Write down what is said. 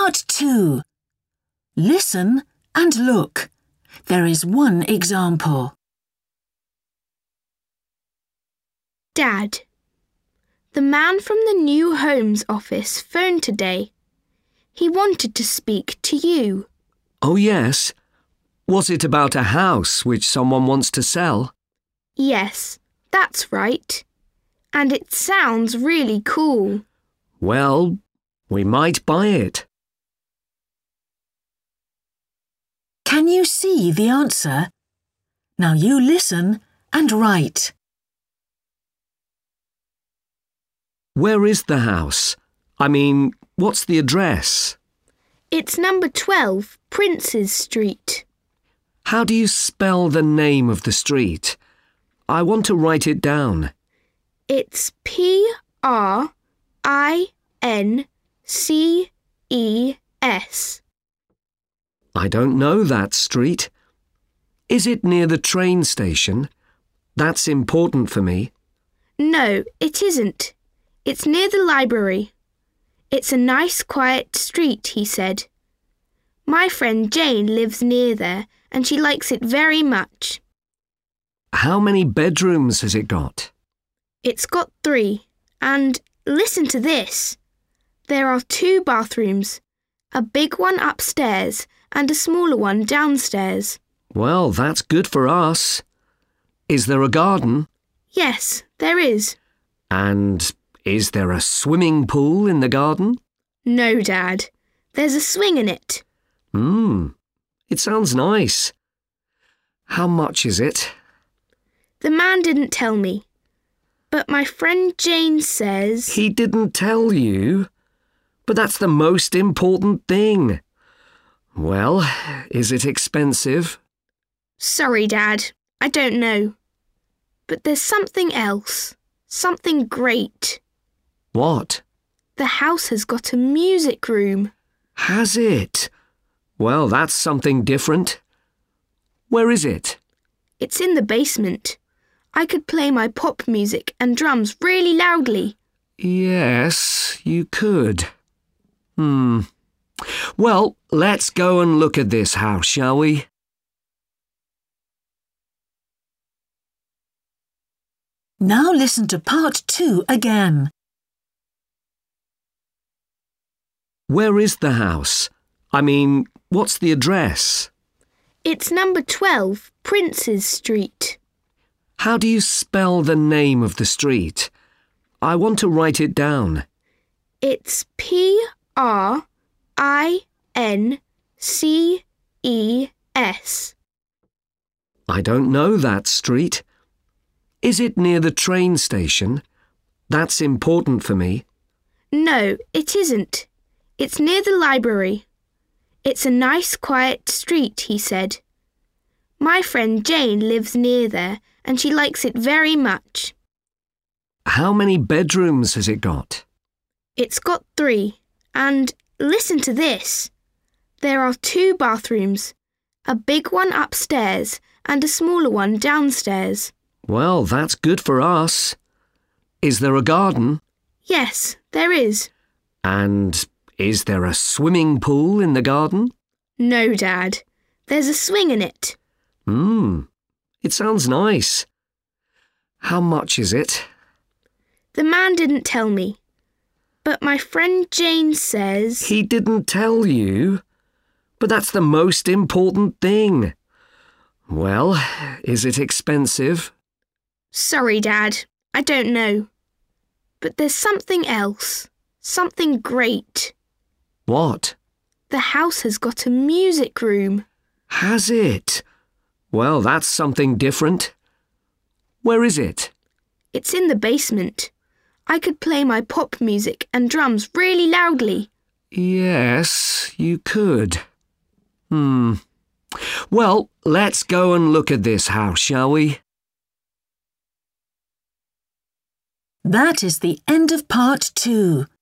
Part 2. Listen and look. There is one example. Dad, the man from the New Homes office phoned today. He wanted to speak to you. Oh, yes. Was it about a house which someone wants to sell? Yes, that's right. And it sounds really cool. Well, we might buy it. Can you see the answer? Now you listen and write. Where is the house? I mean, what's the address? It's number 12, Princes Street. How do you spell the name of the street? I want to write it down. It's Princes. I don't know that street. Is it near the train station? That's important for me. No, it isn't. It's near the library. It's a nice, quiet street, he said. My friend Jane lives near there and she likes it very much. How many bedrooms has it got? It's got 3. And listen to this. There are 2 bathrooms, a big one upstairs and a smaller one downstairs. Well, that's good for us. Is there a garden? Yes, there is. And is there a swimming pool in the garden? No, Dad. There's a swing in it. It sounds nice. How much is it? The man didn't tell me. But my friend Jane says... He didn't tell you? But that's the most important thing. Well, is it expensive? Sorry, Dad. I don't know. But there's something else. Something great. What? The house has got a music room. Has it? Well, that's something different. Where is it? It's in the basement. I could play my pop music and drums really loudly. Yes, you could. Well, let's go and look at this house, shall we? Now listen to Part 2 again. Where is the house? I mean, what's the address? It's number 12, Princes Street. How do you spell the name of the street? I want to write it down. It's Princes. I don't know that street. Is it near the train station? That's important for me. No, it isn't. It's near the library. It's a nice, quiet street, he said. My friend Jane lives near there and she likes it very much. How many bedrooms has it got? It's got 3. And listen to this. There are 2 bathrooms, a big one upstairs and a smaller one downstairs. Well, that's good for us. Is there a garden? Yes, there is. And is there a swimming pool in the garden? No, Dad. There's a swing in it. It sounds nice. How much is it? The man didn't tell me. But my friend Jane says... He didn't tell you? But that's the most important thing. Well, is it expensive? Sorry, Dad. I don't know. But there's something else. Something great. What? The house has got a music room. Has it? Well, that's something different. Where is it? It's in the basement. I could play my pop music and drums really loudly. Yes, you could. Well, let's go and look at this house, shall we? That is the end of Part 2.